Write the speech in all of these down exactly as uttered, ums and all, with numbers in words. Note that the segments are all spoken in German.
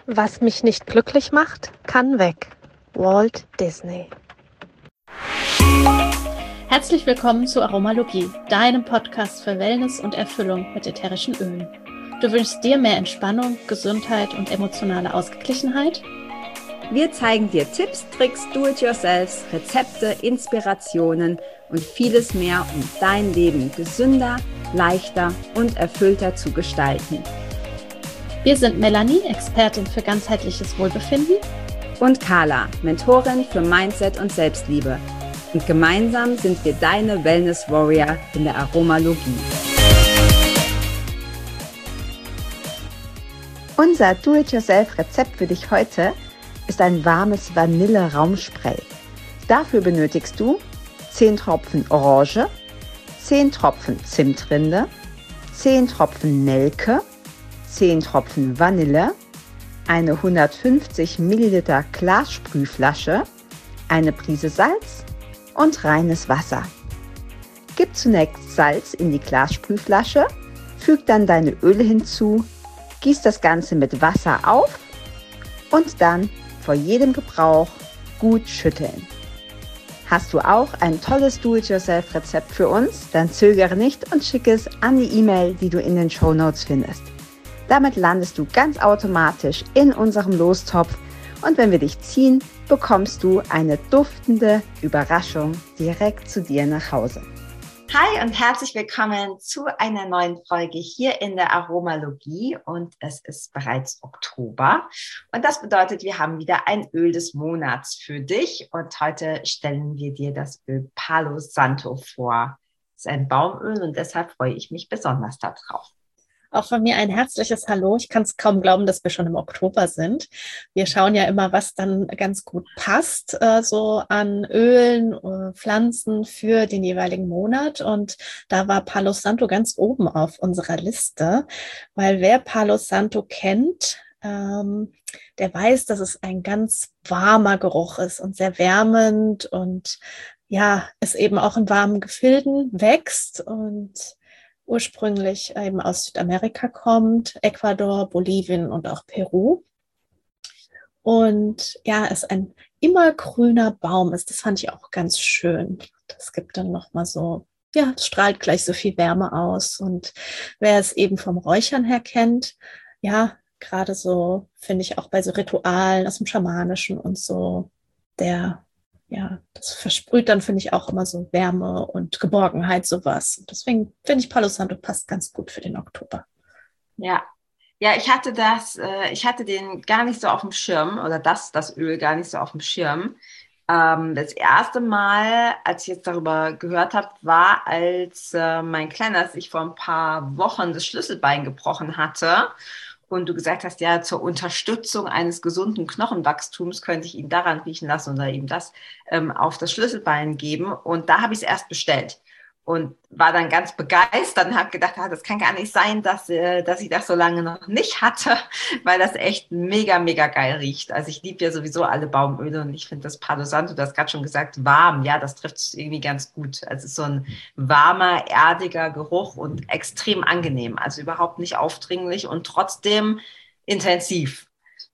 Was mich nicht glücklich macht, kann weg. Walt Disney. Herzlich willkommen zu Aromalogie, deinem Podcast für Wellness und Erfüllung mit ätherischen Ölen. Du wünschst dir mehr Entspannung, Gesundheit und emotionale Ausgeglichenheit? Wir zeigen dir Tipps, Tricks, Do-it-yourselfs, Rezepte, Inspirationen und vieles mehr, um dein Leben gesünder, leichter und erfüllter zu gestalten. Wir sind Melanie, Expertin für ganzheitliches Wohlbefinden, und Carla, Mentorin für Mindset und Selbstliebe. Und gemeinsam sind wir deine Wellness Warrior in der Aromalogie. Unser Do-it-yourself-Rezept für dich heute ist ein warmes Vanille-Raumspray. Dafür benötigst du zehn Tropfen Orange, zehn Tropfen Zimtrinde, zehn Tropfen Nelke, zehn Tropfen Vanille, eine hundertfünfzig Milliliter Glassprühflasche, eine Prise Salz und reines Wasser. Gib zunächst Salz in die Glassprühflasche, füg dann deine Öle hinzu, gieß das Ganze mit Wasser auf und dann vor jedem Gebrauch gut schütteln. Hast du auch ein tolles Do-it-yourself-Rezept für uns? Dann zögere nicht und schicke es an die E-Mail, die du in den Shownotes findest. Damit landest du ganz automatisch in unserem Lostopf und wenn wir dich ziehen, bekommst du eine duftende Überraschung direkt zu dir nach Hause. Hi und herzlich willkommen zu einer neuen Folge hier in der Aromalogie und es ist bereits Oktober und das bedeutet, wir haben wieder ein Öl des Monats für dich und heute stellen wir dir das Öl Palo Santo vor. Es ist ein Baumöl und deshalb freue ich mich besonders darauf. Auch von mir ein herzliches Hallo. Ich kann es kaum glauben, dass wir schon im Oktober sind. Wir schauen ja immer, was dann ganz gut passt, äh, so an Ölen, äh, Pflanzen für den jeweiligen Monat. Und da war Palo Santo ganz oben auf unserer Liste, weil wer Palo Santo kennt, ähm, der weiß, dass es ein ganz warmer Geruch ist und sehr wärmend und ja, es eben auch in warmen Gefilden wächst und ursprünglich eben aus Südamerika kommt, Ecuador, Bolivien und auch Peru. Und ja, es ein immergrüner Baum ist. Das fand ich auch ganz schön. Das gibt dann nochmal so, ja, es strahlt gleich so viel Wärme aus. Und wer es eben vom Räuchern her kennt, ja, gerade so, finde ich auch bei so Ritualen aus dem Schamanischen und so, der Ja, das versprüht dann, finde ich, auch immer so Wärme und Geborgenheit, sowas. Und deswegen finde ich, Palo Santo passt ganz gut für den Oktober. Ja, ja, ich hatte das, äh, ich hatte den gar nicht so auf dem Schirm oder das, das Öl gar nicht so auf dem Schirm. Ähm, das erste Mal, als ich jetzt darüber gehört habe, war, als äh, mein Kleiner sich vor ein paar Wochen das Schlüsselbein gebrochen hatte. Und du gesagt hast, ja, zur Unterstützung eines gesunden Knochenwachstums könnte ich ihn daran riechen lassen oder ihm das ähm, auf das Schlüsselbein geben. Und da habe ich es erst bestellt und war dann ganz begeistert und habe gedacht, ah, das kann gar nicht sein, dass, äh, dass ich das so lange noch nicht hatte, weil das echt mega, mega geil riecht. Also ich liebe ja sowieso alle Baumöle und ich finde das Palo Santo, du hast gerade schon gesagt, warm, ja, das trifft es irgendwie ganz gut. Also es ist so ein warmer, erdiger Geruch und extrem angenehm, also überhaupt nicht aufdringlich und trotzdem intensiv.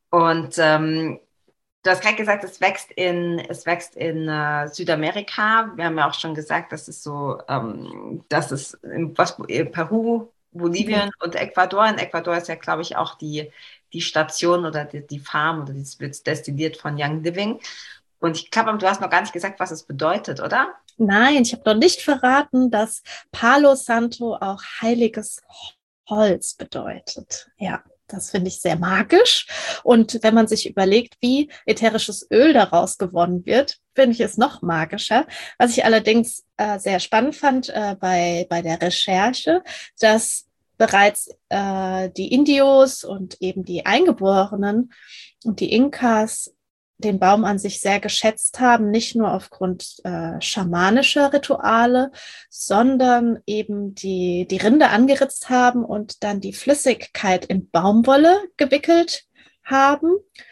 Und ähm, du hast gerade gesagt, es wächst in, es wächst in äh, Südamerika. Wir haben ja auch schon gesagt, dass es so, ähm, dass es in, was, in Peru, Bolivien mhm. und Ecuador. In Ecuador ist ja, glaube ich, auch die, die Station oder die, die Farm oder das wird destilliert von Young Living. Und ich glaube, du hast noch gar nicht gesagt, was es bedeutet, oder? Nein, ich habe noch nicht verraten, dass Palo Santo auch heiliges Holz bedeutet. Ja. Das finde ich sehr magisch. Und wenn man sich überlegt, wie ätherisches Öl daraus gewonnen wird, finde ich es noch magischer. Was ich allerdings äh, sehr spannend fand äh, bei, bei der Recherche, dass bereits äh, die Indios und eben die Eingeborenen und die Inkas den Baum an sich sehr geschätzt haben, nicht nur aufgrund äh, schamanischer Rituale, sondern eben die, die Rinde angeritzt haben und dann die Flüssigkeit in Baumwolle gewickelt haben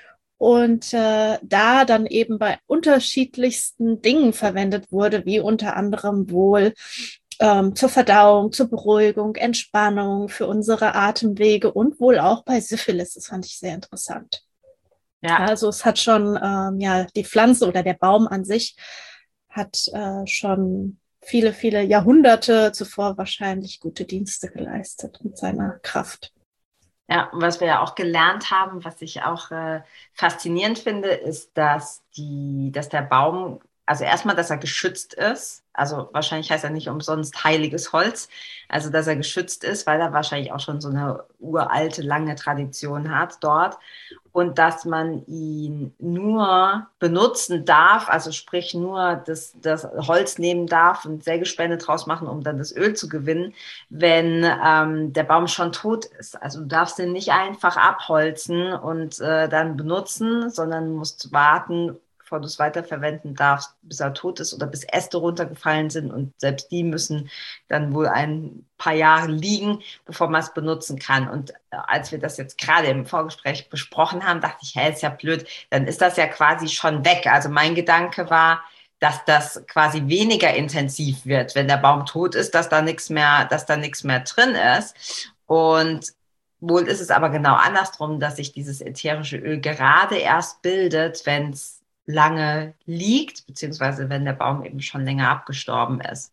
und äh, da dann eben bei unterschiedlichsten Dingen verwendet wurde, wie unter anderem wohl ähm, zur Verdauung, zur Beruhigung, Entspannung, für unsere Atemwege und wohl auch bei Syphilis. Das fand ich sehr interessant. Ja. Also es hat schon, ähm, ja, die Pflanze oder der Baum an sich hat äh, schon viele, viele Jahrhunderte zuvor wahrscheinlich gute Dienste geleistet mit seiner Kraft. Ja, und was wir ja auch gelernt haben, was ich auch äh, faszinierend finde, ist, dass die, dass der Baum, also erstmal, dass er geschützt ist. Also wahrscheinlich heißt er nicht umsonst heiliges Holz. Also, dass er geschützt ist, weil er wahrscheinlich auch schon so eine uralte, lange Tradition hat dort. Und dass man ihn nur benutzen darf, also sprich nur das, das Holz nehmen darf und Sägespäne draus machen, um dann das Öl zu gewinnen, wenn ähm, der Baum schon tot ist. Also du darfst den nicht einfach abholzen und äh, dann benutzen, sondern musst warten, bevor du es weiterverwenden darfst, bis er tot ist oder bis Äste runtergefallen sind. Und selbst die müssen dann wohl ein paar Jahre liegen, bevor man es benutzen kann. Und als wir das jetzt gerade im Vorgespräch besprochen haben, dachte ich, hä, ist ja blöd, dann ist das ja quasi schon weg. Also mein Gedanke war, dass das quasi weniger intensiv wird, wenn der Baum tot ist, dass da nichts mehr, dass da nichts mehr drin ist. Und wohl ist es aber genau andersrum, dass sich dieses ätherische Öl gerade erst bildet, wenn es lange liegt, beziehungsweise wenn der Baum eben schon länger abgestorben ist.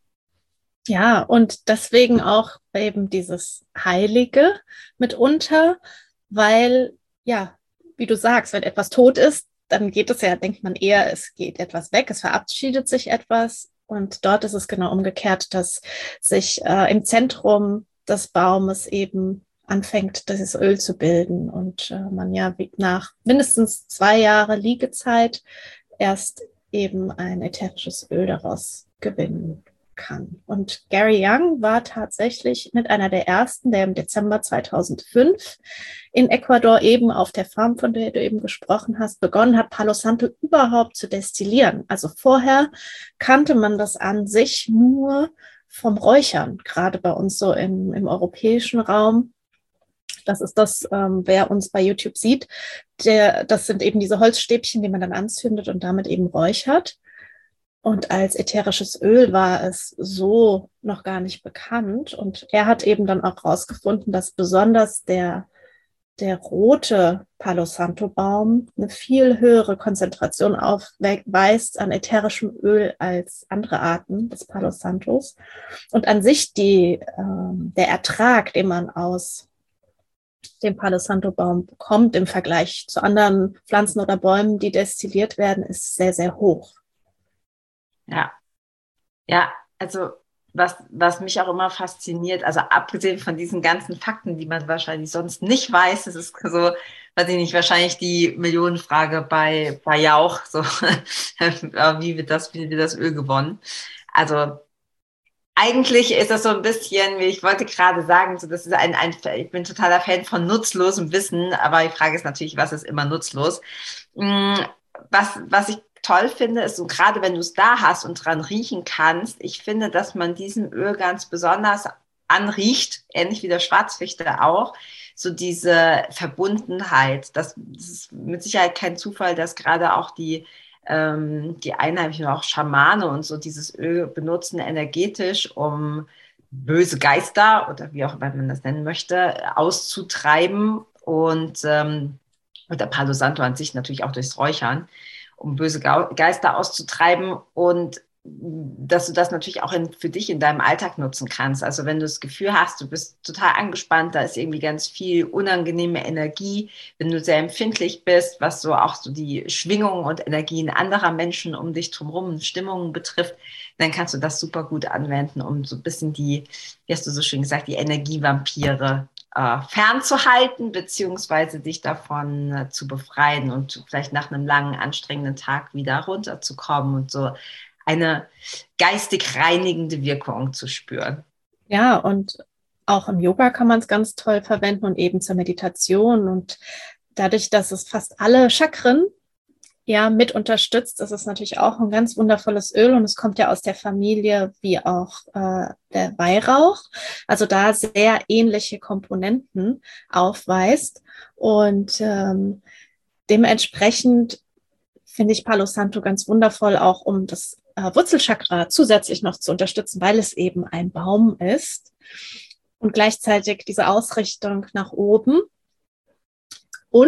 Ja, und deswegen auch eben dieses Heilige mitunter, weil, ja, wie du sagst, wenn etwas tot ist, dann geht es ja, denkt man eher, es geht etwas weg, es verabschiedet sich etwas. Und dort ist es genau umgekehrt, dass sich äh, im Zentrum des Baumes eben anfängt, dieses Öl zu bilden und äh, man ja nach mindestens zwei Jahre Liegezeit erst eben ein ätherisches Öl daraus gewinnen kann. Und Gary Young war tatsächlich mit einer der ersten, der im Dezember zweitausendfünf in Ecuador eben auf der Farm, von der du eben gesprochen hast, begonnen hat, Palo Santo überhaupt zu destillieren. Also vorher kannte man das an sich nur vom Räuchern, gerade bei uns so im, im europäischen Raum. Das ist das, ähm, wer uns bei YouTube sieht, der, das sind eben diese Holzstäbchen, die man dann anzündet und damit eben räuchert. Und als ätherisches Öl war es so noch gar nicht bekannt. Und er hat eben dann auch herausgefunden, dass besonders der, der rote Palo Santo Baum eine viel höhere Konzentration aufweist an ätherischem Öl als andere Arten des Palo Santos. Und an sich die, ähm, der Ertrag, den man aus dem Palo Santo Baum bekommt im Vergleich zu anderen Pflanzen oder Bäumen, die destilliert werden, ist sehr, sehr hoch. Ja, ja, also was, was mich auch immer fasziniert, also abgesehen von diesen ganzen Fakten, die man wahrscheinlich sonst nicht weiß, das ist so, weiß ich nicht, wahrscheinlich die Millionenfrage bei, bei Jauch, so, wie wird das, wie wird das Öl gewonnen? Also eigentlich ist das so ein bisschen, wie ich wollte gerade sagen, so, das ist ein, ein, ich bin totaler Fan von nutzlosem Wissen, aber die Frage ist natürlich, was ist immer nutzlos? Was, was ich toll finde, ist so, gerade wenn du es da hast und dran riechen kannst, ich finde, dass man diesem Öl ganz besonders anriecht, ähnlich wie der Schwarzfichte auch, so diese Verbundenheit. Das, das ist mit Sicherheit kein Zufall, dass gerade auch die ähm, die Einheimischen, auch Schamane und so dieses Öl benutzen energetisch, um böse Geister oder wie auch immer man das nennen möchte, auszutreiben und, ähm, und der Palo Santo an sich natürlich auch durchs Räuchern, um böse Geister auszutreiben und dass du das natürlich auch in, für dich in deinem Alltag nutzen kannst. Also wenn du das Gefühl hast, du bist total angespannt, da ist irgendwie ganz viel unangenehme Energie, wenn du sehr empfindlich bist, was so auch so die Schwingungen und Energien anderer Menschen um dich drumherum, Stimmungen betrifft, dann kannst du das super gut anwenden, um so ein bisschen die, wie hast du so schön gesagt, die Energievampire äh, fernzuhalten, beziehungsweise dich davon äh, zu befreien und vielleicht nach einem langen, anstrengenden Tag wieder runterzukommen und so eine geistig reinigende Wirkung zu spüren. Ja, und auch im Yoga kann man es ganz toll verwenden und eben zur Meditation. Und dadurch, dass es fast alle Chakren ja mit unterstützt, ist es natürlich auch ein ganz wundervolles Öl und es kommt ja aus der Familie wie auch äh, der Weihrauch, also da sehr ähnliche Komponenten aufweist und ähm, dementsprechend finde ich Palo Santo ganz wundervoll, auch um das äh, Wurzelchakra zusätzlich noch zu unterstützen, weil es eben ein Baum ist und gleichzeitig diese Ausrichtung nach oben. Und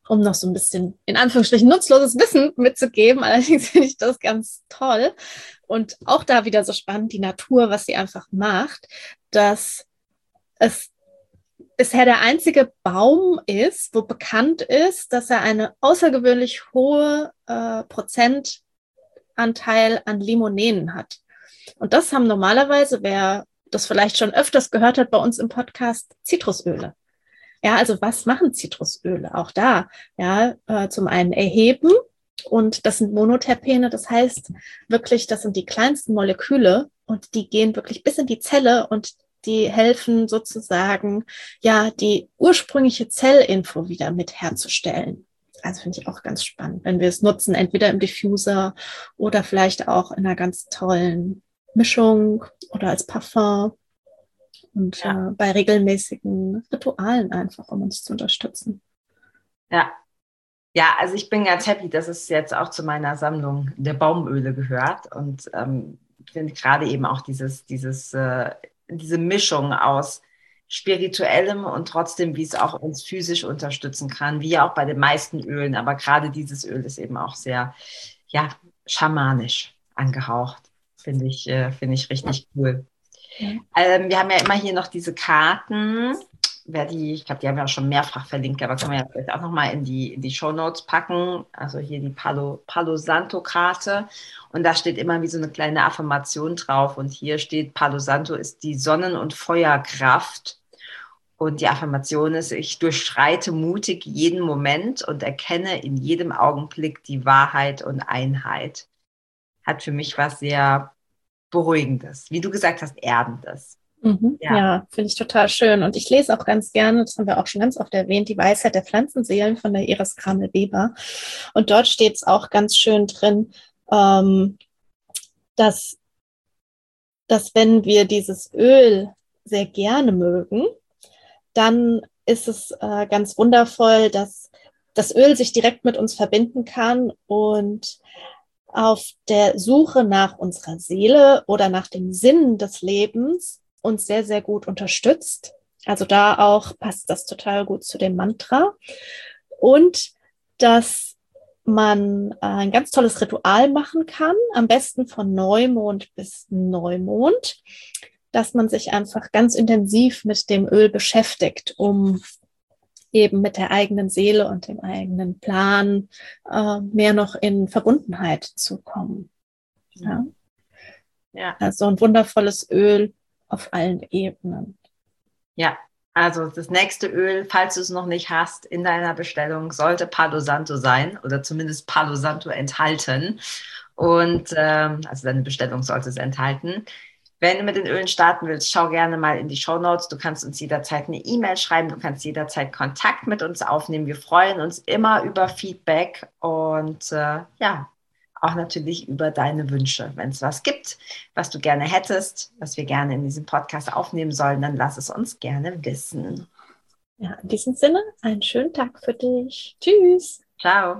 um noch so ein bisschen, in Anführungsstrichen, nutzloses Wissen mitzugeben. Allerdings finde ich das ganz toll. Und auch da wieder so spannend, die Natur, was sie einfach macht, dass es bisher der einzige Baum ist, wo bekannt ist, dass er eine außergewöhnlich hohe äh, Prozentanteil an Limonenen hat. Und das haben normalerweise, wer das vielleicht schon öfters gehört hat bei uns im Podcast, Zitrusöle. Ja, also was machen Zitrusöle? Auch da, ja, äh, zum einen erheben, und das sind Monoterpene, das heißt wirklich, das sind die kleinsten Moleküle und die gehen wirklich bis in die Zelle und die helfen sozusagen, ja, die ursprüngliche Zellinfo wieder mit herzustellen. Also finde ich auch ganz spannend, wenn wir es nutzen, entweder im Diffuser oder vielleicht auch in einer ganz tollen Mischung oder als Parfum und ja. äh, bei regelmäßigen Ritualen einfach, um uns zu unterstützen. Ja. Ja, also ich bin ganz happy, dass es jetzt auch zu meiner Sammlung der Baumöle gehört und ähm, finde gerade eben auch dieses, dieses, äh, diese Mischung aus Spirituellem und trotzdem, wie es auch uns physisch unterstützen kann, wie ja auch bei den meisten Ölen, aber gerade dieses Öl ist eben auch sehr, ja, schamanisch angehaucht. Finde ich, äh, finde ich richtig cool. Mhm. Ähm, wir haben ja immer hier noch diese Karten. Wer die, ich glaube, die haben wir auch schon mehrfach verlinkt, aber können wir ja vielleicht auch nochmal in die, in die Shownotes packen. Also hier die Palo, Palo Santo-Karte. Und da steht immer wie so eine kleine Affirmation drauf. Und hier steht, Palo Santo ist die Sonnen- und Feuerkraft. Und die Affirmation ist, ich durchschreite mutig jeden Moment und erkenne in jedem Augenblick die Wahrheit und Einheit. Hat für mich was sehr Beruhigendes. Wie du gesagt hast, Erdendes. Mhm, ja, ja finde ich total schön. Und ich lese auch ganz gerne, das haben wir auch schon ganz oft erwähnt, die Weisheit der Pflanzenseelen von der Iris Kramel-Weber. Und dort steht es auch ganz schön drin, ähm, dass, dass wenn wir dieses Öl sehr gerne mögen, dann ist es äh, ganz wundervoll, dass das Öl sich direkt mit uns verbinden kann und auf der Suche nach unserer Seele oder nach dem Sinn des Lebens uns sehr, sehr gut unterstützt. Also da auch passt das total gut zu dem Mantra. Und dass man ein ganz tolles Ritual machen kann, am besten von Neumond bis Neumond, dass man sich einfach ganz intensiv mit dem Öl beschäftigt, um eben mit der eigenen Seele und dem eigenen Plan äh, mehr noch in Verbundenheit zu kommen. Ja. Ja. Also ein wundervolles Öl auf allen Ebenen. Ja, also das nächste Öl, falls du es noch nicht hast, in deiner Bestellung sollte Palo Santo sein oder zumindest Palo Santo enthalten. Und ähm, also deine Bestellung sollte es enthalten. Wenn du mit den Ölen starten willst, schau gerne mal in die Shownotes. Du kannst uns jederzeit eine E-Mail schreiben, du kannst jederzeit Kontakt mit uns aufnehmen. Wir freuen uns immer über Feedback und äh, ja, auch natürlich über deine Wünsche. Wenn es was gibt, was du gerne hättest, was wir gerne in diesem Podcast aufnehmen sollen, dann lass es uns gerne wissen. Ja, in diesem Sinne, einen schönen Tag für dich. Tschüss. Ciao.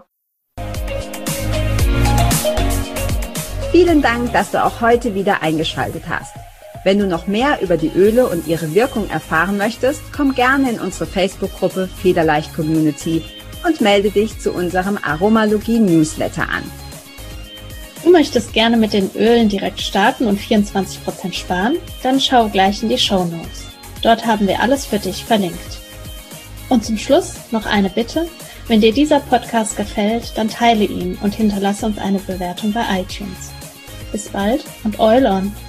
Vielen Dank, dass du auch heute wieder eingeschaltet hast. Wenn du noch mehr über die Öle und ihre Wirkung erfahren möchtest, komm gerne in unsere Facebook-Gruppe Federleicht Community und melde dich zu unserem Aromalogie-Newsletter an. Du möchtest gerne mit den Ölen direkt starten und vierundzwanzig Prozent sparen? Dann schau gleich in die Shownotes. Dort haben wir alles für dich verlinkt. Und zum Schluss noch eine Bitte. Wenn dir dieser Podcast gefällt, dann teile ihn und hinterlasse uns eine Bewertung bei iTunes. Bis bald und Eul on!